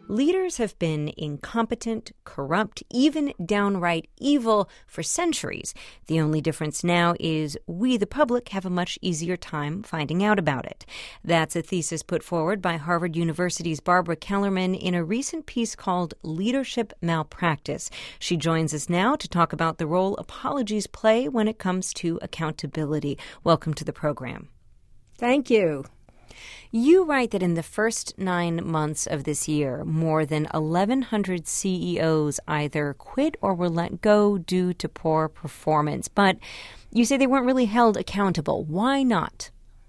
Leaders have been incompetent, corrupt, even downright evil for centuries. The only difference now is we, the public, have a much easier time finding out about it. That's a thesis put forward by Harvard University's Barbara Kellerman in a recent piece called Leadership Malpractice. She joins us now to talk about the role apologies play when it comes to accountability. Welcome to the program. Thank you. You write that in the first 9 months of this year, more than 1,100 CEOs either quit or were let go due to poor performance. But you say they weren't really held accountable. Why not?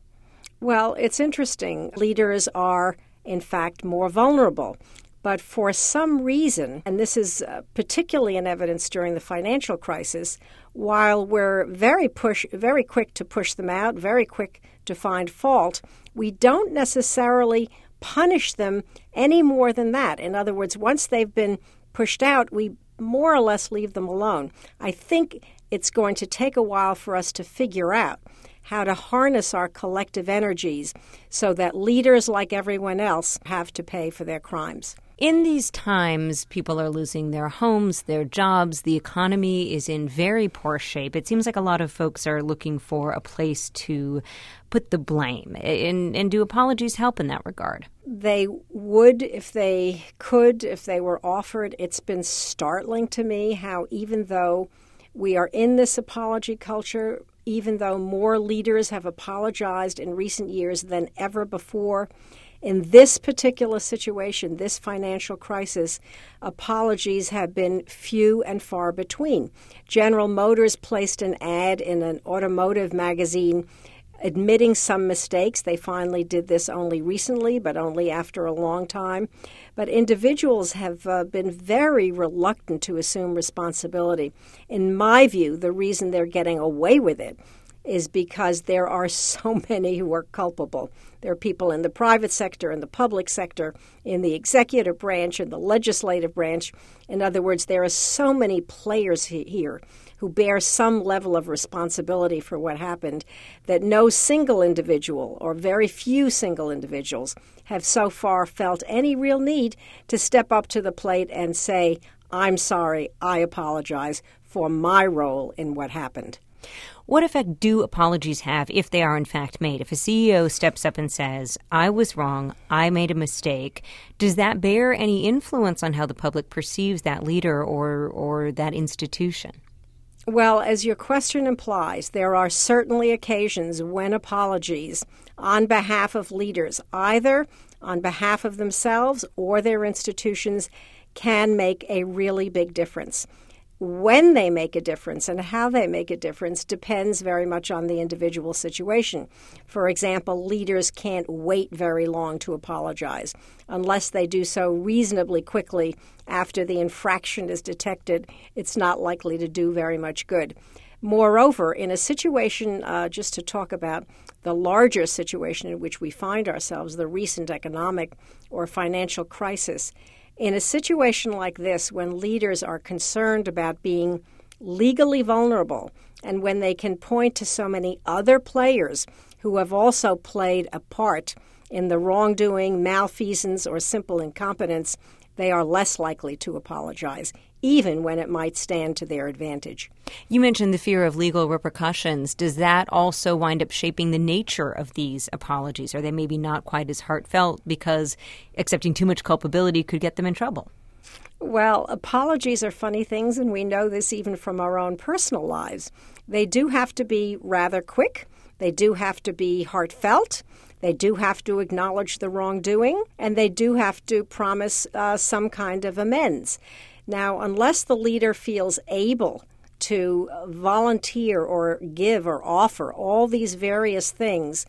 Well, it's interesting. Leaders are, in fact, more vulnerable. But for some reason, and this is particularly in evidence during the financial crisis, while we're very quick to push them out, very quick to find fault, we don't necessarily punish them any more than that. In other words, once they've been pushed out, we more or less leave them alone. I think it's going to take a while for us to figure out how to harness our collective energies so that leaders, like everyone else, have to pay for their crimes. In these times, people are losing their homes, their jobs. The economy is in very poor shape. It seems like a lot of folks are looking for a place to put the blame. And do apologies help in that regard? They would if they could, if they were offered. It's been startling to me how even though we are in this apology culture, even though more leaders have apologized in recent years than ever before, in this particular situation, this financial crisis, apologies have been few and far between. General Motors placed an ad in an automotive magazine admitting some mistakes. They finally did this only recently, but only after a long time. But individuals have been very reluctant to assume responsibility. In my view, the reason they're getting away with it is because there are so many who are culpable. There are people in the private sector, in the public sector, in the executive branch, in the legislative branch. In other words, there are so many players here who bear some level of responsibility for what happened that no single individual or very few single individuals have so far felt any real need to step up to the plate and say, I'm sorry, I apologize for my role in what happened. What effect do apologies have if they are in fact made? If a CEO steps up and says, I was wrong, I made a mistake, does that bear any influence on how the public perceives that leader or that institution? Well, as your question implies, there are certainly occasions when apologies on behalf of leaders, either on behalf of themselves or their institutions, can make a really big difference. When they make a difference and how they make a difference depends very much on the individual situation. For example, leaders can't wait very long to apologize. Unless they do so reasonably quickly after the infraction is detected, it's not likely to do very much good. Moreover, in a situation, just to talk about the larger situation in which we find ourselves, the recent economic or financial crisis, in a situation like this, when leaders are concerned about being legally vulnerable and when they can point to so many other players who have also played a part in the wrongdoing, malfeasance, or simple incompetence, they are less likely to apologize, even when it might stand to their advantage. You mentioned the fear of legal repercussions. Does that also wind up shaping the nature of these apologies? Are they maybe not quite as heartfelt because accepting too much culpability could get them in trouble? Well, apologies are funny things, and we know this even from our own personal lives. They do have to be rather quick. They do have to be heartfelt. They do have to acknowledge the wrongdoing, and they do have to promise some kind of amends. Now, unless the leader feels able to volunteer or give or offer all these various things,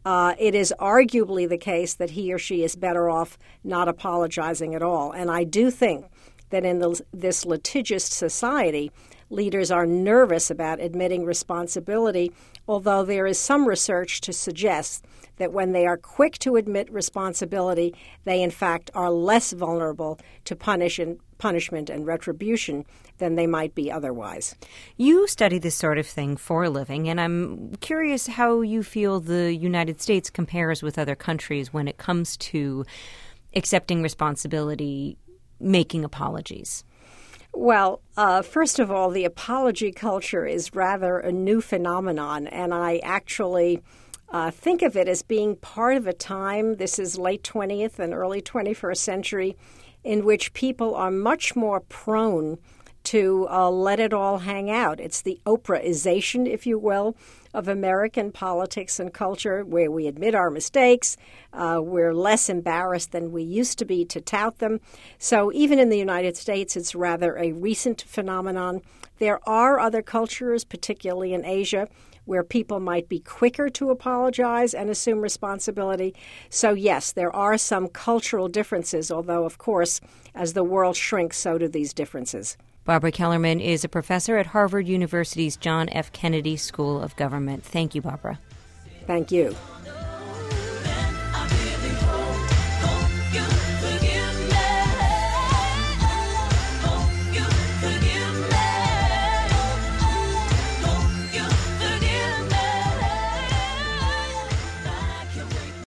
it is arguably the case that he or she is better off not apologizing at all. And I do think that in this litigious society, leaders are nervous about admitting responsibility, although there is some research to suggest that when they are quick to admit responsibility, they in fact are less vulnerable to punishment and retribution than they might be otherwise. You study this sort of thing for a living, and I'm curious how you feel the United States compares with other countries when it comes to accepting responsibility, making apologies? Well, first of all, the apology culture is rather a new phenomenon, and I actually think of it as being part of a time, this is late 20th and early 21st century, in which people are much more prone to let it all hang out. It's the Oprahization, if you will, of American politics and culture, where we admit our mistakes. We're less embarrassed than we used to be to tout them. So even in the United States, it's rather a recent phenomenon. There are other cultures, particularly in Asia, where people might be quicker to apologize and assume responsibility. So yes, there are some cultural differences, although, of course, as the world shrinks, so do these differences. Barbara Kellerman is a professor at Harvard University's John F. Kennedy School of Government. Thank you, Barbara. Thank you.